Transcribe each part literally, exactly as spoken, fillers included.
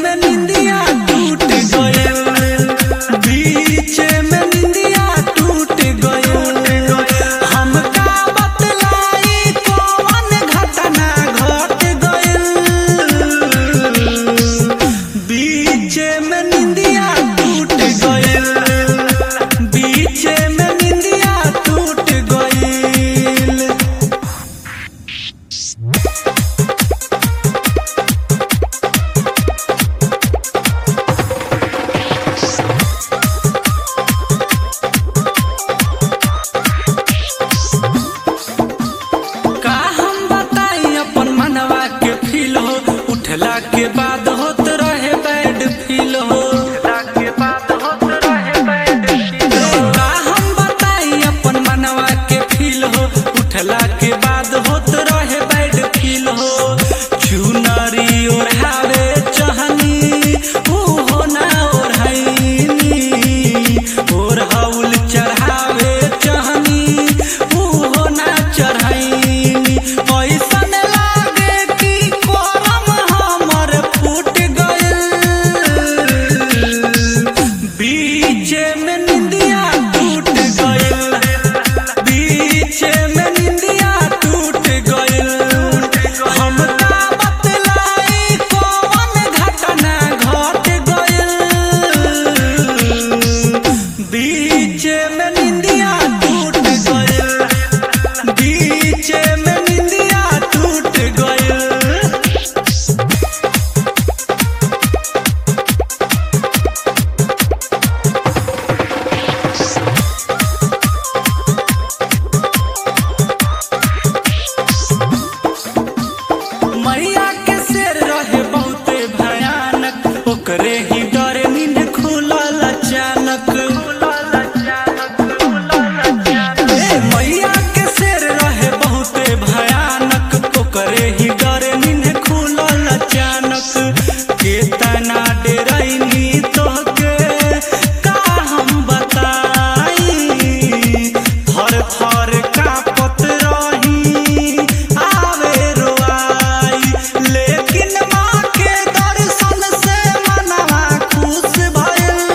में निंदिया टूट गइल, बीच में निंदिया टूट गइल। हमका बतलाई कौन घटना घट गइल, बीच में निंदिया टूट गइल, बीच में निंदिया टूट गइल। उठला के बाद होत रहे बैड फील हो, के बाद होत रहे बैड फील हो। का हम बताई अपन मनवा के फील हो, उठला के बाद होत रहे बैड फील हो। चुनरी ओढ़ावे चहनी ऊ ना ओढ़ैनी, ओढ़ौल चढ़ावे चहनी ऊ ना चढ़ैनी। ऐसन लागे कि करम हमर फूट गइल, बीच में निंदिया टूट गइल, बीच में निंदिया टूट गइल। हमका बतलाई कौन घटना घट गइल, बीच में निंदिया टूट गइल, बीच में निंदिया टूट गइल। मैया के शेर रहे बहुते भयानक, ओकरे ही डरे नींद खुलल अचानक। ए मैया के शेर रहे बहुते भयानक, ओकरे ही डरे नींद खुलल अचानक। केतना डेरैनी तोहके का हम बताई, थर थर कांपत रही आवे रोआई। लेकिन माँ के दर्शन से मनवा खुश भइल,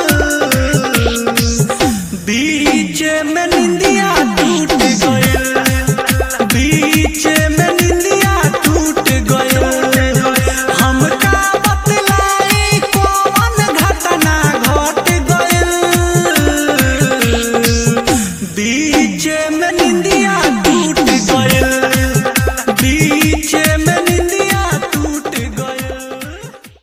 बीच में निंदिया टूट गइल, बीच में निंदिया टूट गइल। हमका बतलाई कौन घटना घट गइल, बीच में निंदिया टूट गइल,